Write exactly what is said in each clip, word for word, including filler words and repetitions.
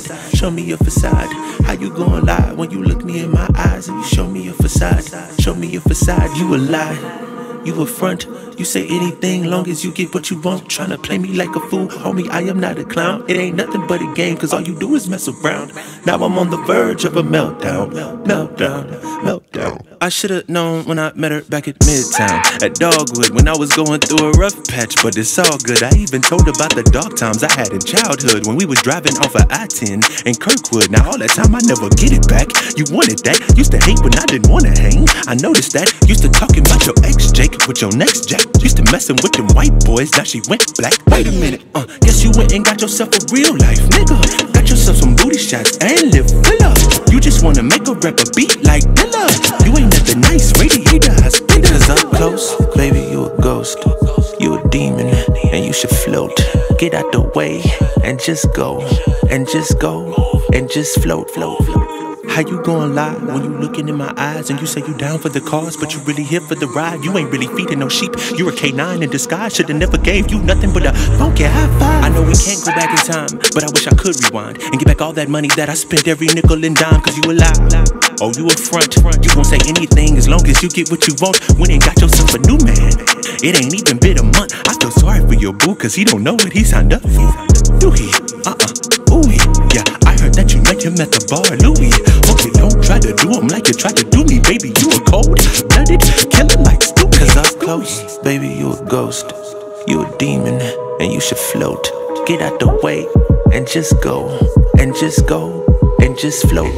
Show me your facade. How you gonna lie when you look me in my eyes and you show me your facade? Show me your facade. You a lie. You a front, you say anything long as you get what you want. Tryna play me like a fool, homie, I am not a clown. It ain't nothing but a game, cause all you do is mess around. Now I'm on the verge of a meltdown, meltdown, meltdown. I should've known when I met her back at Midtown, at Dogwood, when I was going through a rough patch. But it's all good, I even told about the dark times I had in childhood, when we was driving off of I ten in Kirkwood. Now all that time I never get it back. You wanted that, used to hate when I didn't wanna hang. I noticed that, used to talking about your ex Jake with your next jack. Used to messing with them white boys, now she went black. Wait a minute, uh, guess you went and got yourself a real life nigga. Got yourself some booty shots and live villa. You just wanna make a rapper beat like Dilla. You ain't nothing nice, radiator, I spit. Cause up close, baby, you a ghost. You a demon, and you should float. Get out the way, and just go. And just go, and just float, float, float. How you gonna lie when you looking in my eyes and you say you down for the cause, but you really here for the ride? You ain't really feeding no sheep. You're a K nine in disguise. Shoulda never gave you nothing but a funky high five. I know we can't go back in time, but I wish I could rewind and get back all that money that I spent every nickel and dime. Cause you a lie. Oh, you a front. You gon' say anything as long as you get what you want. When you got yourself a new man, it ain't even been a month. I feel sorry for your boo, cause he don't know what he signed up for. Do he? Uh-uh. Ooh, yeah. I heard that you met him at the bar, Louis. Hope you don't try to do him like you tried to do me, baby. You a cold-blooded killer like Stu. Cause up close, baby, you a ghost. You a demon, and you should float. Get out the way, and just go. And just go, and just float.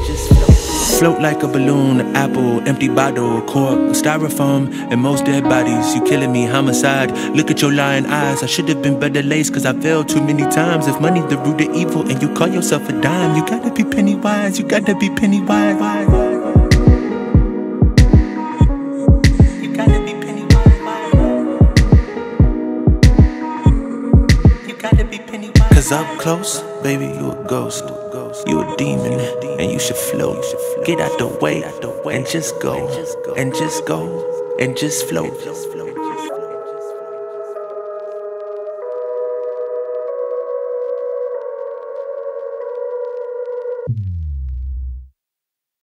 Float like a balloon, apple, empty bottle, cork, styrofoam, and most dead bodies. You killing me, homicide. Look at your lying eyes. I should have been better laced, cause I failed too many times. If money the root of evil and you call yourself a dime, you gotta be penny wise, you gotta be penny wise. You gotta be penny wise. You gotta be penny wise. Cause up close, baby, you a ghost. You a demon, and you should float. Get out the way, and just go, and just go, and just float.